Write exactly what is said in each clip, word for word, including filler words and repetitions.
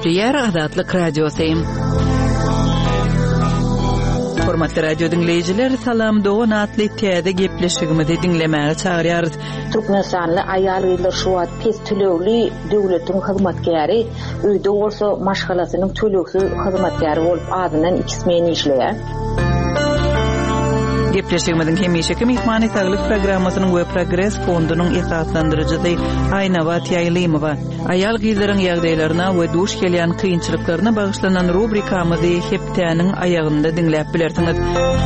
Gepleyer Azatlyk Radiosyň. Hormatly radio dinleyijiler, salam dogan atly täze gepleşigimizi dinlemäge çagyrýarys. Türkmenistanly aýal gylar şu wagt pes tölegli döwletiň hyzmatkäri, öýde bolsa maşgalasynyň töleksiz hyzmatkäri bolup adynan ikismeni işleýär. Gepleşigimizin hemişeki mehmany saglyk programmasynyň we Progress fondunyň esaslandyrjysy Aýnawa Taýlymowa. Aýal gyzlaryň ýagdaýlaryna we duş gelýän kynçylyklaryna bagyşlanan rubrikamyzy hepdäniň aýagynda dinläp bilersiňiz.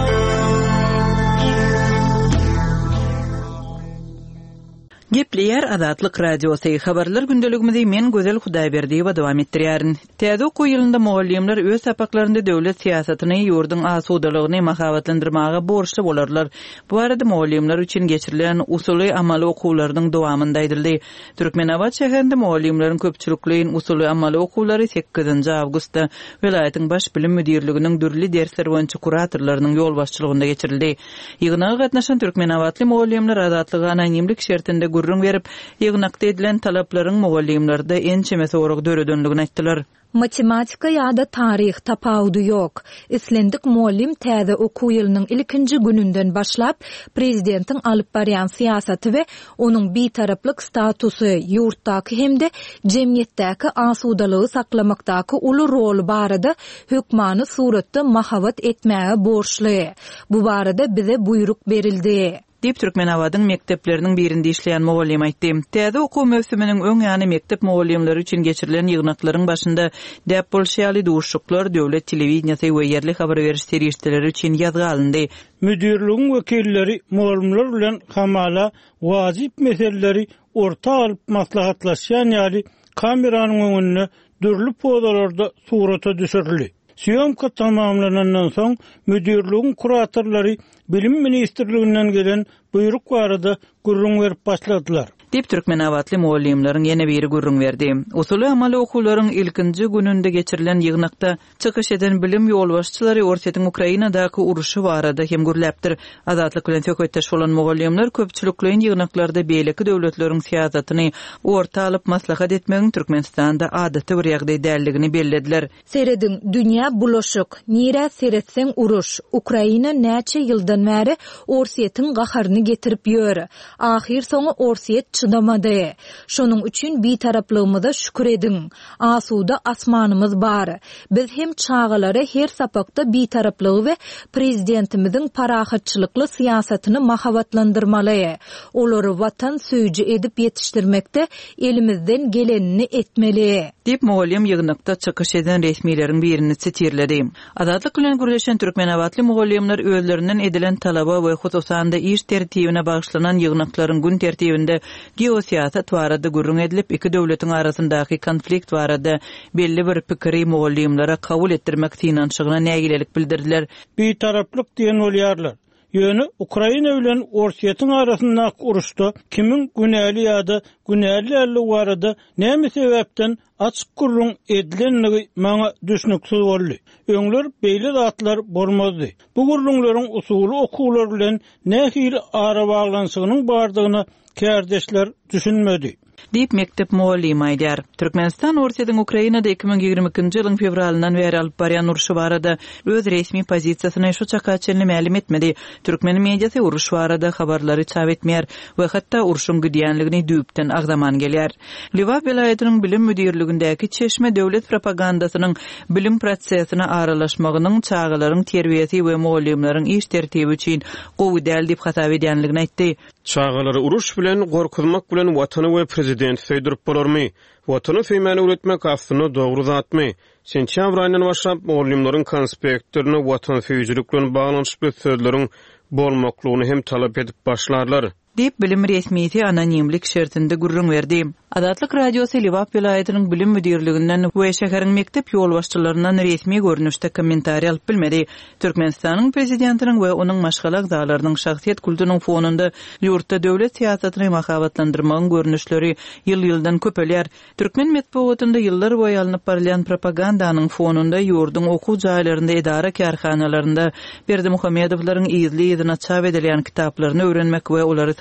Gepleyer Azatlyk Radiosyny habarlar gündeligimizi men Gözel Hudaýberdiýewa dowam etdirýärin. Täze okuw ýylynda mugallimler öz sapaklaryny döwlet siýasatyny ýurdun asudalygyny mahabatlandyrmaga borçly bolarlar. Bu arada mugallimler üçin geçirilen usuly amaly okuwlarynyň dowamynda aýdyldy. Türkmenawat şäherinde mugallimleriň köpçülikliň usuly amaly okuwlary sekizinji awgustda welaýatyň baş bilim müdirliginiň dürli dersler boýunça kuratorlarynyň ýolbaşçylygynda geçirildi. Ýygynaga gatnaşan türkmenawatly mugallimler azatlygy anonimlik şertinde gurrun verip, ýygnakda edilen talaplaryň mugallimlerde ençeme sorag döredönligini aýtdylar. Matematika ýa-da taryh tapawdy ýok. Islendik muallim täze okuw ýylynyň ilkinji gününden başlap prezidentiň alyp barýan siýasaty we onuň bitaraplyk statusy ýurtdaky hemde jemgyýetdäki asudalygy saklamakdaky uly rol barada hökmany suratda mahabat etmäge borçly. Bu barada bize buyruk berildi. Dip Türkmenawatyň mektepleriniň birinde işleýän mugallim aýtdy. Täze okuw mövsüminiň öň ýany mektep mugallimleri üçin geçirilen ýygnaklaryň başynda däp bolşýaly duşuklar döwlet telewizionyasy we ýerli habar beriş serişdeleri üçin ýazgy alyndy. Müdirligiň wekilleri mugallimler bilen hamala wajyp meseleleri orta alyp maslahatlaşýan ýaly kameranyň öňünde dürli pozalarda surata düşürildi. Siyomka tamamlanandan soň müdirligiň kuratorlary Bilim Ministrliginden gelen buyruk barada gurrun verip başladylar. Dip Türkmenawatly mugallimleriň ýene biri gurrun berdi. Usuly amaly okuwlaryň ilkinji gününde geçirilen ýygnakda çykyş eden bilim ýolbaşçylary Orsiýetiň Ukrainadaky uruşy barada hem gürläpdir. Azatlyk bilen söhbetdeş bolan mugallimler köpçülikliň ýygnaklarda beýleki döwletleriň siýasatyny orta alyp maslahat etmegiň Türkmenistanda adaty bir ýagdaý däldigini bellediler. Seredin dünýä bulaşyk, nire seretseň uruş. Ukraina näçe ýyldan bäri Orsiýetiň gaharyny getirip ýör. Ahir soňy Orsiýet çydamady. Şonuň üçin bitaraplygymyza şükür edin. Asuda asmanymyz bar. Biz hem çağalary her sapakda bitaraplygy we prezidentimiziň parahatçylykly siýasatyny mahabatlandyrmaly. Olary watan söýji edip ýetişdirmekde elimizden gelenini etmeli. Dip mugallim ýygnakda çykyş eden resmiýleriň birini sitirledi. Azatlyk bilen gürleşen türkmenawatly mugallimler özlerinden edilen talaba we hususanda iş tertibine bagyşlanan ýygnaklaryň gün tertibinde geosiýasat barada gurrun edilip iki döwletiň arasyndaky konflikt barada belli bir pikiri mugallimlere kabul etdirmek synanşygyna nägilelik bildirdiler. Bir taraplyk diýen bolýarlar. Ýöne Ukraina bilen Orsiýetiň arasyndaky uruşda kimin günäli ýa-da günäli ýerli barada näme sebäpden açyk gurrun edilenligi maňa düşnüksiz boldy. Öňler beýle zatlar bolmazdy. Bu gurrunlaryň usuly okuwlar bilen nähil ara baglanşygynyň bardygyna kärdeşler düşünmedi. Dip mektep muallimi aýdýar. Türkmenistan Orsiýetiň Ukrainada iki bin ýigirme ikinji ýylyň fevralyndan beri alyp barýan uruşy barada öz resmi pozisiýasyny şu çakaçyny ma'lum etmedi. Türkmen mediýasy uruş barada habarlary çap etmeýär we hatda uruşyň gidýänligini düýpden agdaman gelýär. Liwa welaýatynyň bilim müdirligindäki Çeşme döwlet propagandasynyň bilim prosesine aralaşmagynyň çağalaryň terbiýesi we mugallimleriň iş tertibi üçin gowy däl diýip hasap edýänligini aýtdy. Çağalary uruş bilen gorkuzmak bilen watany we prezident söýdirip bolarmy? Watany feýmäni öwretmek aslynda dogry zatmy? Sentýabr aýyndan başlap mugallimleriň konspektlerini watan söýjilik bilen baglanyşyp sözleriň bolmaklygyny hem talap edip başlarlar. Dip bilim resmiýeti anonimlik şertinde gurrun berdi. Azatlyk Radiosy Liwap welaýatynyň bilim müdirliginden we şäheriň mektep ýolbaşçylaryndan resmi görnüşde kommentariýa alyp bilmedi. Türkmenistanyň prezidentiniň we onuň maşgalak zalarynyň şahsiýet kulturynyň fonunda ýurtda döwlet siýasatyny mahabatlandyrmagyň görnüşleri ýyl-ýyldan köpelýär. Türkmen medeniýetinde ýyllar boýy alınıp barýan propagandanyň fonunda ýurdun okuw jaýlarynda edara karhanalarynda Berdi Muhammedowlaryň ýyzly ýyzyna çap edilen kitaplaryny öwrenmek we olary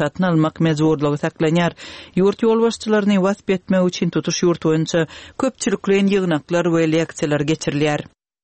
ruhsatyny almak mejburlygy saklanýar. Ýurt ýolbaşçylaryny wasp etmek üçin tutuş ýurt boýunça köpçüliklen ýygnaklar we leksiýalar geçirilýär.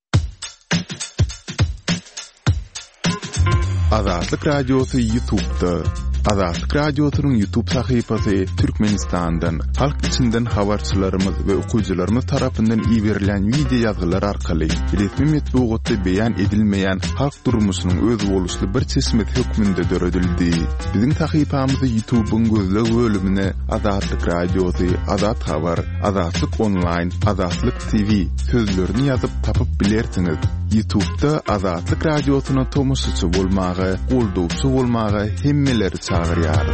Azatlyk radiosu YouTube'da. Azatlyk radiosynyň YouTube sahypasy Türkmenistandan, halk içinden habarçylarymyz we okuwçylarymyz tarapyndan iýerilen video ýazgylar arkaly resmi metbuatda beýan edilmeýän halk durmuşynyň öz boluşly bir çeşmet hökmünde döredildi. Biziň sahypamyzy YouTube'un gözleg bölümine Azatlyk radiosu, Azat habar, Azatlyk online, Azatlyk T V sözlerini ýazyp tapyp bilersiňiz. YouTube'da Azatlyk radiosyna tomusçy bolmagy, goldawçy bolmagy hemmeleri çağırýar.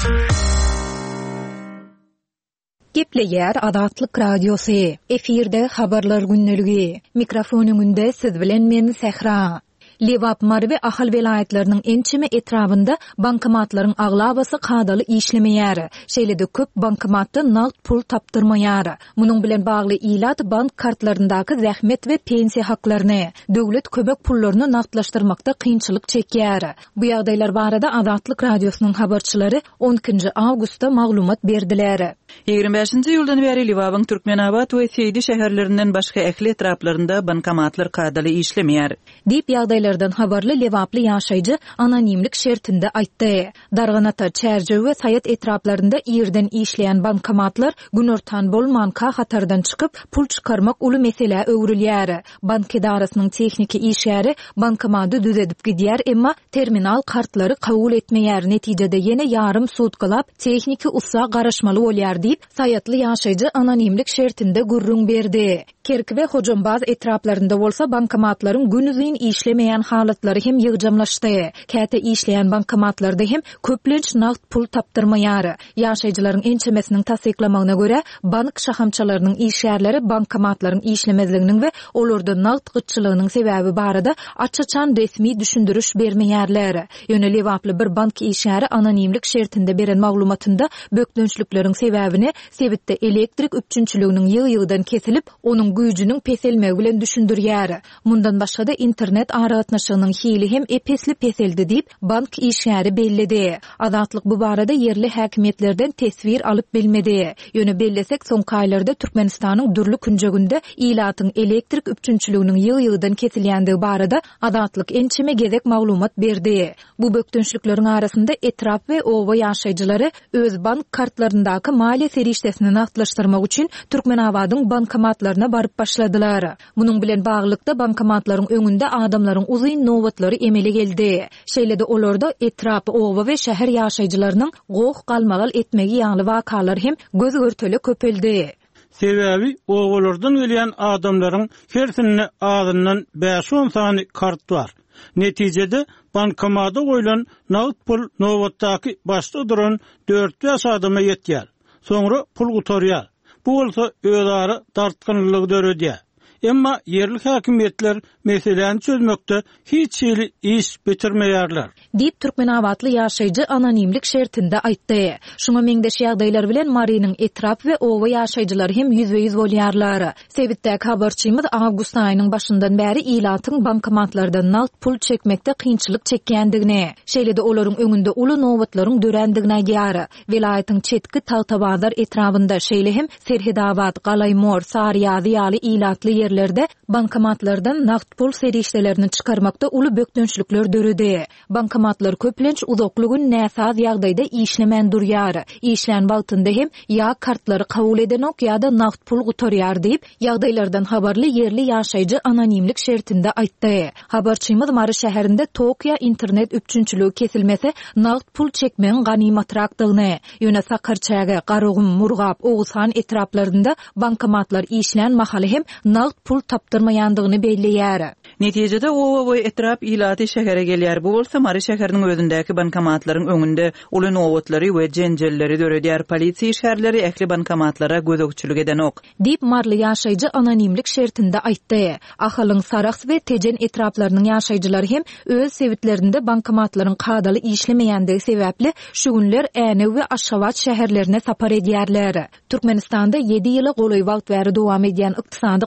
Gepleýär Azatlyk radiosu. Efirde habarlar günneligi. Mikrofonuň önünde siz bilen men Sehra. Lewap Marwe ahal welaýatlarynyň ençime etrabynda bankomatlaryň aglabasy kadaly işlemeýär. Şeýlede köp bankomatda nagd pul tapdyrmaýar. Munyň bilen bagly ilat bank kartlaryndaky zähmet we pensiýa haklaryny, döwlet köbek pullaryny nagdlaşdyrmakda kynçylyk çekýär. Bu ýagdaýlar barada Azatlyk radiosynyň habarçylary on ikinji awgustda maglumat berdiler. ýygrimi beşinji ýyldan beri Liwabyň Türkmenabad we Seydi şäherlerinden başga ähli etraplarynda bankomatlar kadaly işlemeýär. Dip ýagdaýlardan habarly Lewaply ýaşaýjy anonimlik şertinde aýtdy. Darganata, Çärje we Saýat etraplarynda ýerden işleýän bankomatlar günortan bolman ka hatardan çykyp pul çykarmak uly mesele öwrülýär. Bank idarasynyň tehnik işgäri bankomaty düzedip gidýär, emma terminal kartlary kabul etmeýär. Netijede ýene ýarym sutkalap tehniki ussa garaşmaly bolýar diýip Saýatly ýaşaýjy anonimlik şertinde gurrun berdi. Kerk we Hojombaz etraplarynda bolsa bankomatlaryň günüzin işlemeýän halatlary hem ýygjamlaşdy. Käte işleýän bankomatlarda hem köplenç nagd pul tapdyrmaýar. Ýaşaýjylaryň ençemesiniň tasdiklamagyna görä, bank şahamçylarynyň işgärleri bankomatlaryň işlemezliginiň we olarda nagd gytçylygynyň sebäbi barada açaçan resmi düşündürüş bermeýärler. Ýöne Lewaply bir bank işgäri anonimlik şertinde beren maglumatynda bökdönçlükleriň sebäbini sebitde elektrik üpçünçiliginiň ýygy-ýygydan kesilip, onuň güýjüniň peselmegi bilen düşündürýär. Mundan başga da internet aragatnaşygynyň hili hem epesli peseldi diýip bank işgäri bellidi. Azatlyk bu barada yerli häkimetlerden tesvir alyp bilmedi. Ýöne bellesek soňky aýlarda Türkmenistanyň dürli künjeginde ilatyň elektrik üpçünçiliginiň ýygy-ýygydan kesilýändigi barada Azatlyk ençime gezek maglumat berdi. Bu bökdönçlükleriň arasynda etrap we owa ýaşaýjylary öz bank kartlaryndaky maliýe serişdesini nagdlaşdyrmak üçin Türkmenabadyň bankomatlaryna barıp başladylar. Munyň bilen baglykda bankomatlaryň öňünde adamlaryň uzyn nowatlary emele geldi. Şeýlede olarda etrap, owa we şäher ýaşaýjylarynyň goň galmagal etmegi ýaly wakalar hem göz görteli köpeldi. Sebäbi owalardan gelýän adamlaryň hersine ağzyndan beş on sany kart bar. Netijede bankomata goýulan nagd pul nowatdaky başda duran dört ýaş adama ýetýär. Soňra pul gutarýar. Bu bolsa özleri tartgynlygy döredýär. Emma yerli häkimetler meseleni çözmekde hiç ýyly iş bitirmeýärler. Dip Türkmenabatly ýaşaýjy anonimlik şertinde aýtdy. Şuňa meňdeş ýagdaýlar bilen Marynyň etrap we owa ýaşaýjylary hem yüz yüz bolýarlar. Sebitdäki habarçymyz awgust aýynyň başyndan bäri ilatyň bankomatlardan nagd pul çekmekde kynçylyk çekýändigini, şeýlede olaryň öňünde uly nowatlaryň dörendigini aýdýar. Welaýatyň çetki Tagtabazar etrabynda şeýle hem Serhedabad, Galaýmor, Sarýazy ýaly ilatly ýerlerde bankomatlardan nagd pul serişdelerini çykarmakda uly bökdönçlükler döredi. Bankomatlar köplenç uzaklygyň näsaz ýagdaýda işlemän durýar. İşlän wagtynda hem ýa kartlary kabul edenok ýa-da nagd pul gutarýar diýip ýagdaýlardan habarly yerli ýaşaýjy anonimlik şertinde aýtdy. Habarçymyz Mary şäherinde Tokyo internet üpçünçiligi kesilmese nagd pul çekmeň ganymatrakdygyny, ýöne Sakarçaga, Garogum, Murgap, Oğuzhan etraplarynda bankomatlar işlän mahaly hem nagd pul tapdyrmaýandygyny belleýär. Netijede owa we etrap ilaty şähere gelýär. Bu bolsa Mary şäheriniň özündäki bankomatlaryň öňünde uly nowatlary we jenjelleri döredýär. Polisiýa işgärleri ähli bankomatlara gözegçilik edenok. Dip Marly ýaşaýjy anonimlik şertinde aýtdy. Ahalyň Sarax we Tejen etraplarynyň ýaşaýjylary hem öz sebitlerinde bankomatlaryň kadaly işlemeýändigi sebäpli şu günler Äne we Aşgabat şäherlerine sapar edýärler. Türkmenistanda ýedi ýyly goly wagt bäri dowam edýän ykdysady kynçylyk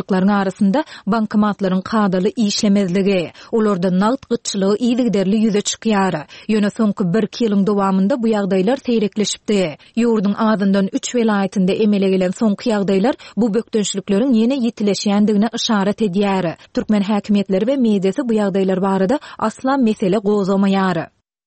agyrlyklaryň arasynda bankomatlaryň kadaly işlemezligi, olarda nagd gyçylygy iýdigderli ýüze çykýar. Ýöne soňky bir ýylyň dowamında bu ýagdaýlar seýrekleşipdi. Ýurdun adyndan üç welaýetinde emele gelen soňky ýagdaýlar bu bökdönçlikleriň ýene ýitileşýändigine işaret edýär. Türkmen häkimetleri we mediasy bu ýagdaýlar barada asla mesele gozamaýar.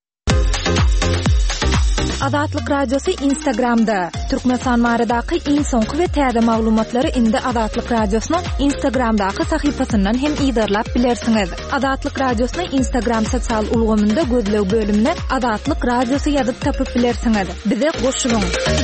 Adatlyk radiosu Instagramda. Türkmenistan baradaky iň soňky we täze maglumatlary indi Adatlyk radiosynyň Instagramdaky sahypasyndan hem ýydarlap bilersiňiz. Adatlyk radiosyny Instagram sosial ulgamynda gözlew bölümine Adatlyk radiosu ýazyp tapyp bilersiňiz. Bize goşulyň.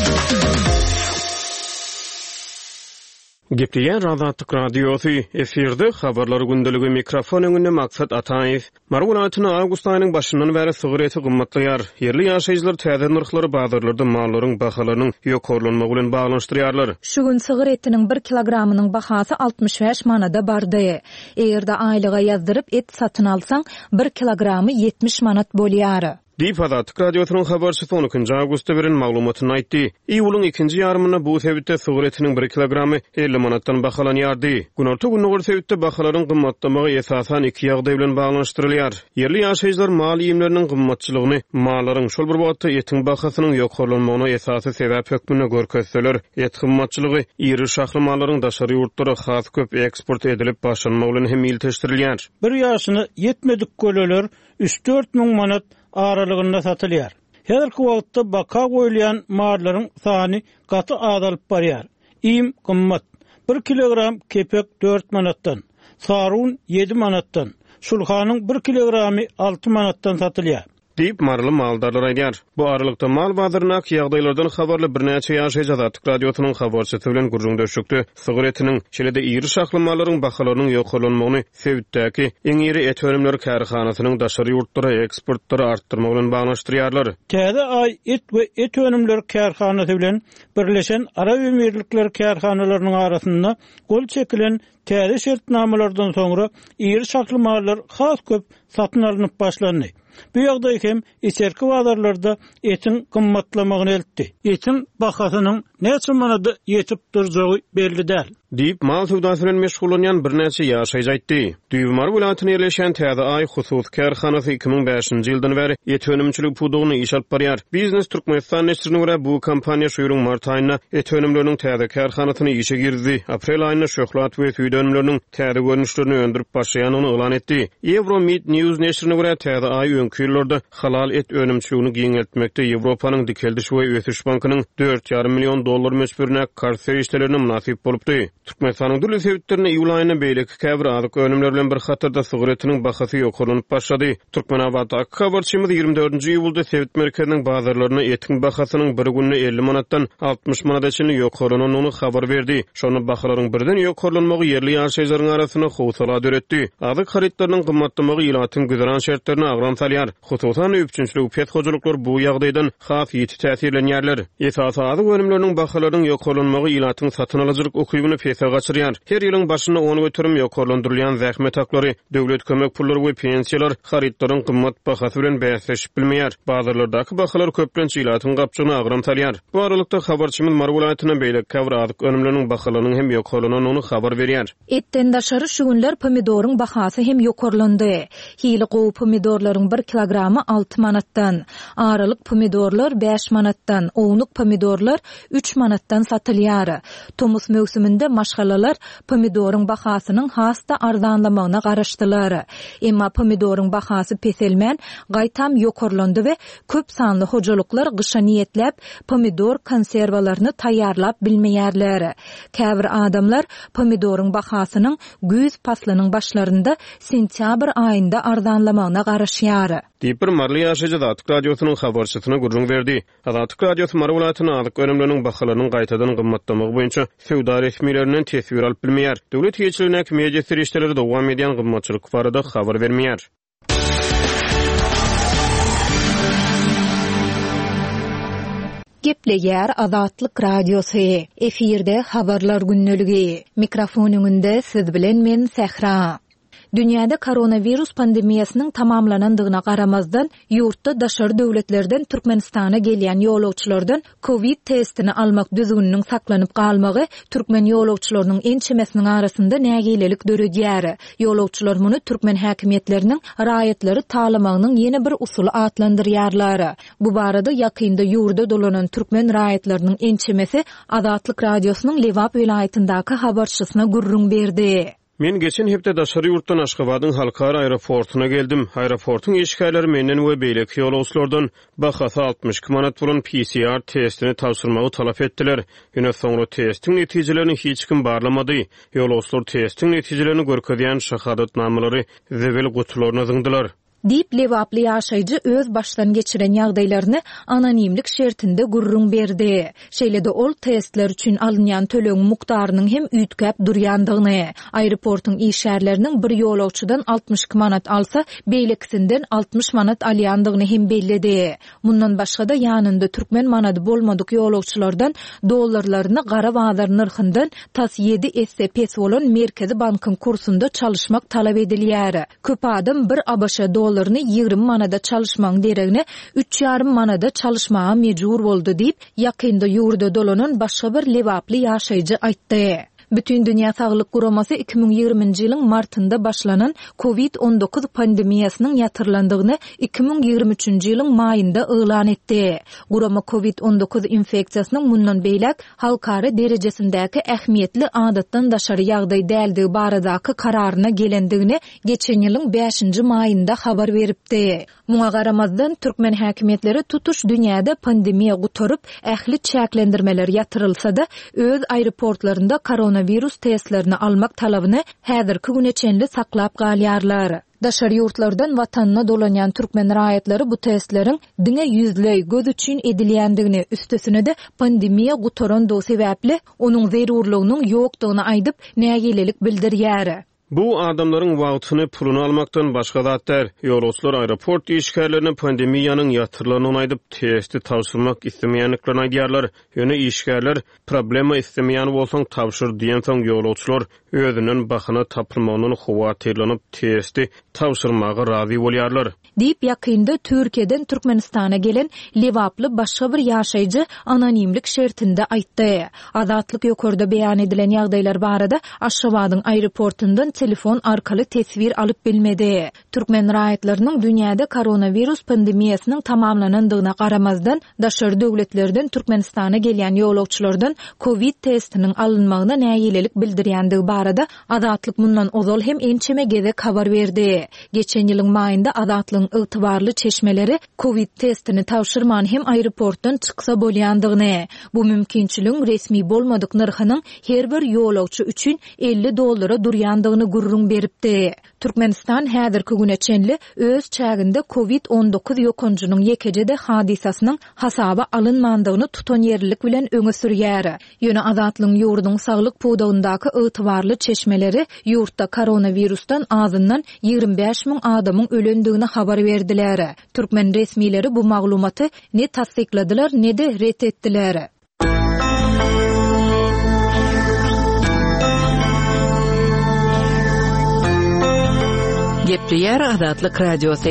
Gepleyen Adatlyk radiosu efirde habarlar gündeligi mikrofon öňünde Maksat Ataýew. Marwulatyny awgust aýynyň başyndan bäri sygarety gymmatlaýar. Yerli ýaşaýjylar täze narhlary bazarlarda mallaryň bahalarynyň ýokarlanmagy bilen baglanşdyrýarlar. Şu gün sygaretiniň bir kilogramynyň bahasy altmış beş manada bardy. Egerde aýlyga ýazdyryp et satyn alsaň bir kilogramy yetmiş manat bolýar. Diýip Adatlyk radiosynyň habarçysy on ikinji awgustda beren maglumatyny aýtdy. Iýulyň ikinji ýarmyna bu sebäpde sygaretiniň bir kilogramy elli manatdan bahalanýardy. Günorta günüňi sebäpde bahalaryň gymmatlamagy esasan iki ýagdaý bilen baglanşdyrylýar. Yerli ýaşaýjylar mal iýimleriniň gymmatçylygyny, mallaryň şol bir wagtda etiň bahasynyň ýokarlanmagyna esasy sebäp hökmüne görkezseler, et gymmatçylygy iri şahly mallaryň daşary ýurtlara has köp eksport edilip başlanmagy bilen hem ýyltyşdyrylýar. Bir ýaşyny yetmedik göleler üç dört miň manat aralygynda satylýar. Häzirki wagtda baka goýulýan marlaryň sany gaty azalyp barýar. Iýim gymmat. bir kilogram kepek dört manatdan, sarun yedi manatdan, sulhanyň bir kilogramy altı manatdan satylýar. Diýip marly maldarlar aýdýar. Bu aralykda mal bazarynak ýagdaýlardan habarly bir näçe ýaşaýjy Adatlyk radiosynyň habarçysy bilen gurrun döşükdi. Sygaretiniň şeýle-de iri şahly mallaryň bahalarynyň ýokarlanmagyny sebäpdäki eň iri et önümleri kärhanasynyň daşary ýurtlara eksportları artdyrmak bilen baglanşdyrýarlar. Täze aý et we et önümleri kärhanasy bilen birleşen ara ömürlikler kärhanalarynyň arasynda gol çekilen täze şertnamalardan soňra iri şahly mallar has köp satyn alynıp başlandy. Bu ýagdaý hem içerki bazarlarda etin gymmatlamagyny eltdi. Etin bahasynyň näçe manada ýetip durjagy belli däl. Diýip mal sowdasy bilen meşgulanýan bir näçe ýaşaýjy aýtdy. Düýbümar welaýatyna ýerleşen täze aý husus kärhanasy iki ming beşinji ýyldan bäri et önümçilik pudugyny iş alyp barýar. Biznes Türkmenistan neşrine görä bu kompaniýa şu ýylyň mart aýyna et önümleriniň täze kärhanasyny işe girdi. Aprel aýyna şöhlat we süýt önümleriniň täze görnüşlerini öndürip başlaýanyny elan etdi. Euromed News neşrine görä täze aý öňki ýyllarda halal et önümçiligini giňeltmekde Ýewropanyň dikeldiş we ösüş bankynyň dört ýarym million dollar meşgulüne karşy işlerine munasip bolupdy. Türkmenistanyň dürli sebäplerine iýul aýyna beýleki käbir azyk önümler bilen bir hatarda sygaretiniň bahasy ýokarlanyp başlady. Türkmenabada habarçymyz ýygrimi dördünji iýulda sebäp merkeziniň bazarlaryna etiň bahasynyň bir gününe elli manatdan altmış manatçyny ýokarlanyny habar berdi. Şonu bahalaryň birden ýokarlanmagy yerli ýaşaýjylaryň arasyna howsala döretdi. Azyk haritlarynyň gymmatlamagy ýylatyň güzran şertlerini agran salýar. Hususan üçinçilik pethoculuklar bu ýagdaýdan has ýeti täsirlenýärler. Esas azyk önümleriniň bahalarynyň ýokarlanmagy ýylatyň satyn alyjylyk okuyuny pesa gaçyrýar. Her ýylyň başyna on götürüm ýokarlandyrylýan zähmet haklary, döwlet kömek pullary we pensiýalar haritlaryň gymmat bahasy bilen bäsleşip bilmeýär. Bazarlardaky bahalar köplençe ýylatyň gapçygyny agran salýar. Bu aralykda habarçymyz Marwulatyna beýlek käbir azyk önümleriniň bahalarynyň hem ýokarlananyny habar berýär. Etten daşary şu günler pomidoryň bahasy hem ýokarlandy. Hili gowy pomidorlaryň bir kilogramy altı manatdan, aralyk pomidorlar beş manatdan, ownuk pomidorlar üç manatdan satylýar. Tomus mövsüminde maşgalalar pomidoryň bahasynyň hasta arzanlamagyna garaşdylar. Emma pomidoryň bahasy peselmän gaýtam ýokarlandy we köp sanly hojalyklar gysha niýetlep pomidor konserwalaryny taýýarlap bilmeýärler. Käbir adamlar pomidoryň bahasynyň güz paslynyň başlarynda sentýabr aýynda arzanlamagyna garaşýar. Diýip bir marly ýaşaýjy Adatlyk radiosynyň habarçysyna gurrun berdi. Adatlyk radiosu Marwulatyny azyk önümleriniň bahalarynyň gaýtadan gymmatlamagy boýunça sowda resmiýetlerinden tesbir alyp bilmeýär. Döwlet ýeçiligine media serişdeleri dowam edýän gymmatçylyk barada habar bermeýär. Gepleýär Adatlyk radiosu. Efirde habarlar günneligi. Mikrofon öňünde siz bilen men Sähra. Dünyada koronavirus pandemiýasynyň tamamlanandygyna garamazdan ýurtda daşary döwletlerden Türkmenistana gelýän ýolagçylardan Covid testini almak düzgüniniň saklanyp galmagy türkmen ýolagçylarynyň ençemesiniň arasynda nägilelik döredýär. Ýolagçylar muny türkmen häkimetleriniň raýatlary talamagynyň ýene bir usuly atlandyrýarlar. Bu barada ýakynda ýurda dolanan türkmen raýatlarynyň ençemesi Azatlyk radiosynyň Lewap vilayatyndaky habarçysyna gurrun berdi. Men geçen hepde daşary ýurtdan Aşgabatyň halkara aeroportuna geldim. Aeroportyň işgärleri menden we beýleki ýolagçylardan bahasy altmış iki manat bolan P C R testini tapşyrmagy talap etdiler. Ýöne soňra testiň netijelerini hiç kim barlamady. Ýolagçylar testiň netijelerini görkezýän şahadatnamary zebel gutularyna zyňdylar. Dip Lewaply ýaşaýjy öz başdan geçiren ýagdaýlaryny anonimlik şertinde gurrun berdi. Şeýlede ol testler üçin alynýan töleň mukdarynyň hem üýtgäp durýandygyny, aeroportyň işgärleriniň bir ýolagçydan altmış iki manat alsa, beýlekisinden altmış manat alýandygyny hem bellidi. Mundan başga da ýanynda türkmen manady bolmadyk ýolagçylardan dollarlaryny gara bazar narhyndan tas ýedi S P S bolan Merkezi bankyň kursunda çalışmak talap edilýär. Köp adam bir abaşa dollar ýygrimi manada çalışmaň deregine üç ýarym manada çalışmaga mejbur boldy diýip ýakynda ýurda dolanan başga bir Lewaply ýaşaýjy aýtdy. Bütün Dünya Saglyk Guramasy iki ming ýygrimiňji ýylyň martynda başlanan Covid on dokuz pandemiýasynyň ýatyrlandygyny iki ming ýygrimi üçünji ýylyň maýynda elan etdi. Gurama Covid on dokuz infeksiýasynyň mundan beýlek halkara derejesindäki ähmiýetli adatdan daşary ýagdaý däldigi baradaky kararyna gelendigini geçen ýylyň beşinji maýynda habar beripdi. Muňa garamazdan türkmen häkimetleri tutuş dünýäde pandemiýa gutorup ähli çäklendirmeler ýatyrylsa-da öz aeroportlarynda koronavirus testlerini almak talabyny häzirki güneçenli saklap galýarlar. Daşary ýurtlardan watanyna dolanýan türkmen raýatlary bu testleriň diňe ýüzlei göz üçin edilýändigini, üstesine de pandemiýa gutoran do sebäpli onuň zerurlygynyň ýokdugyny aýdyp nägilelik bildirýär. Bu adamların wagtyny pulunu almaktan başga zatlar. Ýolagçylar aeroport işgärlerini pandemiýanyň ýatyrlanyny aýdyp testi tapşyrmak istemýänliklerini aýdýarlar. Ýöne işgärler problema istemýän bolsaň tapşyr diýen soň ýolagçylar özünün bahyna tapylmagyny howatyrlanyp testi tapşyrmagy razy bolýarlar. Diýip ýakynda Türkiýeden Türkmenistana gelen Lewaply başga bir ýaşaýjy anonimlik şertinde aýtdy. Azatlyk ýokarda beýan edilen ýagdaýlar barada Aşgabatyň aeroportundan telefon arkaly tesbir alyp bilmedi. Türkmen raýatlarynyň dünýäde koronavirus pandemiýasynyň tamamlanandygyna garamazdan daşary döwletlerden Türkmenistana gelýän ýolagçylardan Covid testiniň alynmagyna nägilelik bildirýändigi barada Azatlyk mundan ozal hem ençeme gezek habar berdi. Geçen ýylyň maýynda Azatlyň ygtybarly çeşmeleri Covid testini tapşyrman hem aeroportdan çyksa bolýandygyny, bu mümkinçiligiň resmi bolmadyk narhynyň her bir ýolagçy üçin elli dollara durýandygyny gurrun beripdi. Türkmenistan häzirki güneçenli öz çäginde Covid on dokuz ýokanjynyň ýekejede hadisasynyň hasaba alynmandygyny tutan ýerlik bilen öňe sürýär. Ýöne Azatlyň ýurduň saglyk puwdagyndaky ygtybarly çeşmeleri ýurtda koronavirusdan azyndan ýygrimi beş miň adamyň ölendigini habar berdiler. Türkmen resmileri bu maglumaty ne tasdikladylar ne de ret etdiler. Gepleýär Azatlyk radiosy.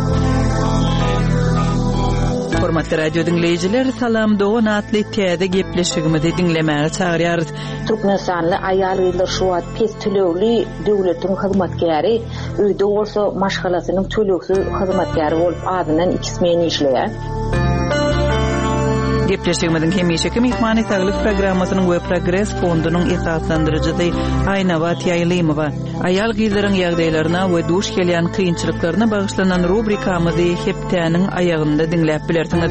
Hormatly radio dinleýijiler, salam dogan atly täze gepleşigimizi dinlemäge çagyrýarys. Türkmenistanly aýal ýyllar şu wagt pes tölegli döwletiň hyzmatkäri, öýde bolsa maşgalasynyň töleksiz hyzmatkäri bolup adyndan iki meni işleýär. Gepleşigimiziň hemişeki mehmany saglyk programmasynyň we progress fondunyň esaslandyrjysy Aýnawat Ýaýlymowa. Aýal gyzlaryň ýagdaýlaryna we duş gelýän kynçylyklaryna bagyşlanan rubrikamyzy hepdäniň aýagynda dinläp bilersiňiz.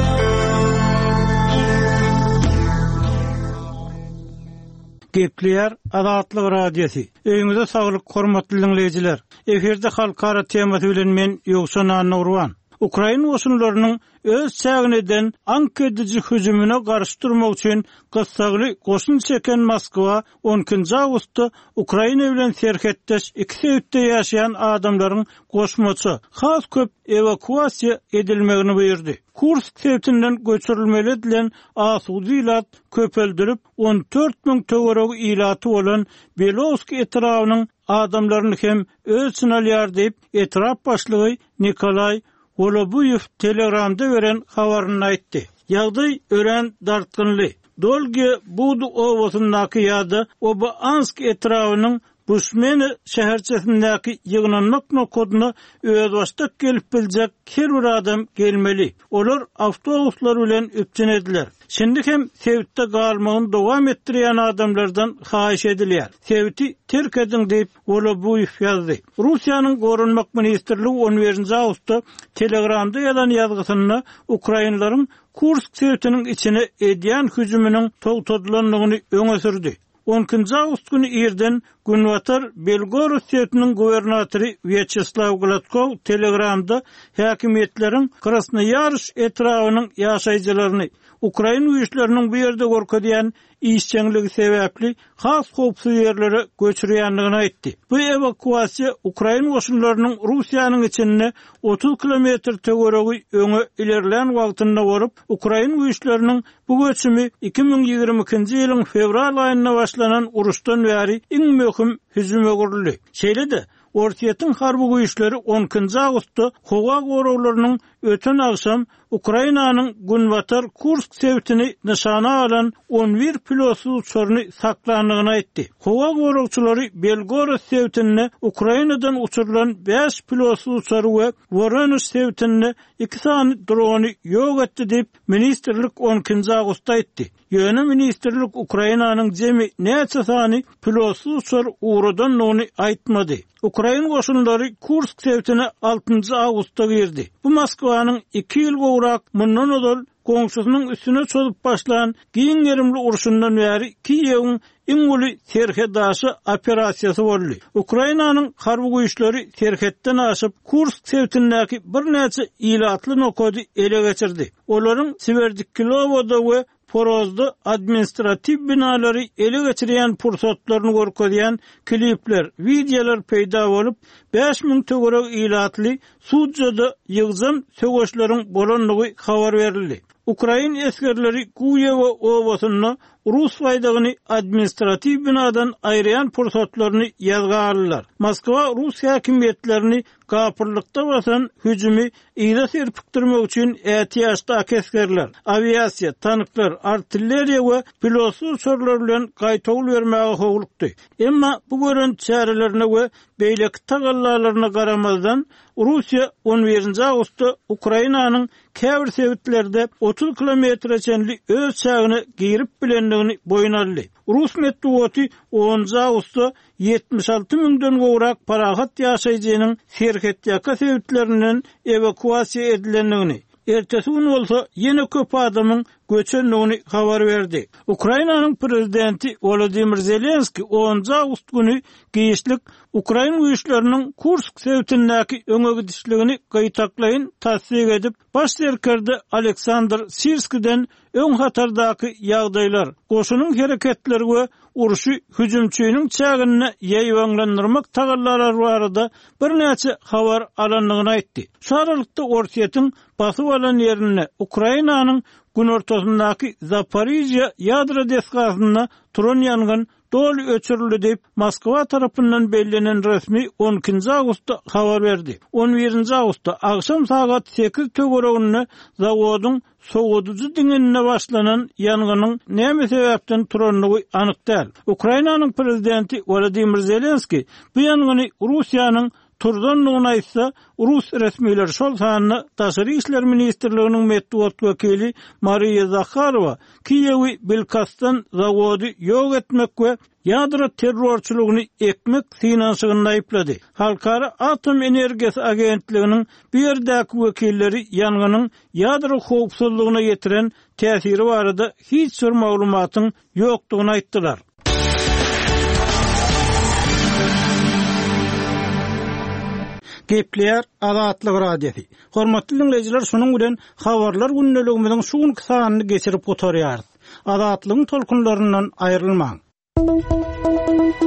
Gepleýär Azatlyk radiosi. Öýüňizde saglyk hormatly dinleýijiler. Eferde halkara temasy bilen men Ýogşan Nurwan. Ukraina osunlarynyň öz çägininden ankedici hüjümüne garşy durmak üçin gyssaly goşun çeken Moskwa on ikinji awgustda Ukraina bilen serhetdeş iki sebäpde ýaşaýan adamlaryň goşmaçy has köp evakuasiýa edilmegini buyurdy. Kursk sebäbinden göçürilmeli edilen asudy ilat köpeldirip on dört miň töweregi ilaty bolan Belovsk etrawynyň adamlaryny hem öz için alýar diýip etrap başlygy Nikolay Goluboyev Telegramda beren habaryny aýtdy. Ýagdaý ören dartgynly. Dolge Budu owasyndaky ýa-da Obansk etrawynyň Busmeni şäherçesindäki ýygnanmak nokodyna öz başdak gelip biljek her bir adam gelmeli. Olar awtobuslar bilen öpçenediler. Şimdi hem Sevitde galmagyny dowam etdirýän adamlardan haýyş edilýär. Seviti terk edin diýip Goluboyev ýazdy. Russiýanyň Gorunmak ministrligi on birinji awgustda Telegramda ýazan ýazgysyna Ukrainalaryň Kursk Sevitiniň içine edýän hüjüminiň togtadylanlygyny öňe sürdi. on ikinji awgust günü irden Günwatar Belgorod Sevitiniň gubernatory Vyacheslav Gladkov Telegramda häkimetleriň Krasnoyarsk etrawynyň ýaşaýjylaryny Ukraina güýçleriniň bu ýerde gorkadýan işçenligi sebäpli has howpsuz ýerlere göçürýändigini aýtdy. Bu evakuasiýa Ukraina goşunlarynyň Russiýanyň içinde otuz kilometr töweregi öňe ilerleýän wagtynda borup, Ukraina güýçleriniň bu göçümi iki bin ýygrimi ikinji ýylyň fevral aýyna başlanan uruşdan bäri iň möhüm hüjüme gurildi. Şeýle-de Ortiýetiň harby güýçleri on ikinji awgustda howa goraglarynyň öten agşam Ukrainanyň Günwatar Kursk Sevitini nişana alan on bir pilotsuz uçuryny saklandygyny aýtdy. Howa goragçylary Belgorod Sevitini Ukrainadan uçurulan beş pilotsuz uçary we Voronezh Sevitini iki sany drony ýok etdi diýip ministrlik on ikinji awgustda aýtdy. Ýöne ministrlik Ukrainanyň jemi näçe sany pilotsuz uçar uğradan ony aýtmady. Ukraina goşunlary Kursk Sevitini altynji awgustda girdi. Bu Moskwanyň iki ýyl gowrak mundan odal goňşusynyň üstüne çöküp başlayan giň ýerimli uruşundan bäri Kiýewiň iň uly terhedaşy operasiýasy boldy. Ukrainanyň harby güýçleri terhetden aşyp Kursk Sevitindäki bir näçe ýylatly nokody ele geçirdi. Olaryň Sverdiklowoda we Porozda administrativ binalary ele geçirýän pursatlaryny görkezýän klipler, videolar peýda bolup, beş min töwerek ýylatly Sudjada ýygzam sögeşleriň bolanlygy habar berildi. Ukraina eskerleri Kuyewa owasyna Rus faýdagyny administrativ binadan aýryan pursatlaryny ýazga aldylar. Moskwa Rus häkimetlerini gapyrlykda basan hüjümi ýa-da serpikdirmek üçin ätiýaşda keskerler, aviasiýa, tanklar, artilleriýa we pilotsuz uçurlar bilen gaýtawl bermäge howlukdy. Emma bu görün çärelerine we beýleki tagallalaryna garamazdan Russiýa on birinji awgustda Ukrainanyň käbir sevitlerde otuz kilometrçenli öz çagyny girip bilendigini boyun aldy. Rus medeniýeti onunji awgustda yetmiş alty müňden gowrak parahat ýaşaýjynyň serhetýaka sevitlerinden evakuasiýa edilendigini, ertesi gün bolsa ýene köp adamyň göçenligini habar berdi. Ukrainanyň prezidenti Volodymyr Zelenski onunji awgust günü giýişlik Ukraina güýçleriniň Kursk Sevitindäki öňe gidişligini gaýtaklaýyn tasdik edip, baş serkerde Aleksandr Sirskiden öň hatardaky ýagdaýlar, goşunyň hereketleri we uruşy hüjümçüýüniň çägine ýaýwanlandyrmak tagallary barada bir näçe habar alandygyny aýtdy. Şu aralykda Ortiýetiň basyp alan ýerine Ukrainanyň gün ortasyndaky Zaporizhia ýadro deskasyna turan ýangyn dol öçürildi diýip Moskwa tarapyndan bellenen resmi on ikinji awgustda habar berdi. on birinji awgustda agşam saat sekiz töwereginde zawodyň soğuducu diňine başlanan ýanganyň näme sebäpden turanlygy anyk däl. Ukrainanyň prezidenti Volodymyr Zelenski bu ýangany Russiýanyň turdanlygyny aýtsa, Rus resmiýetleri şol sanyny Taşary işler ministrliginiň medeniýet wekili Mariya Zakharova Kiýewi Belkastan zawody ýok etmek we ýadro terrorçylygyny ekmek finansygyny aýplady. Halkara Atom Energiýasy agentliginiň bu ýerdäki wekilleri ýanganyň ýadro howpsuzlygyna ýetiren täsiri barada hiç bir maglumatyň ýokdugyny aýtdylar. Gepler Azatlyk radiosi. Hormatly dinleyijiler, şonuň bilen habarlar günneligimiziň şu günki sanyny geçirip oturýarys. Azatlygyň tolkunlaryndan aýrylmaň.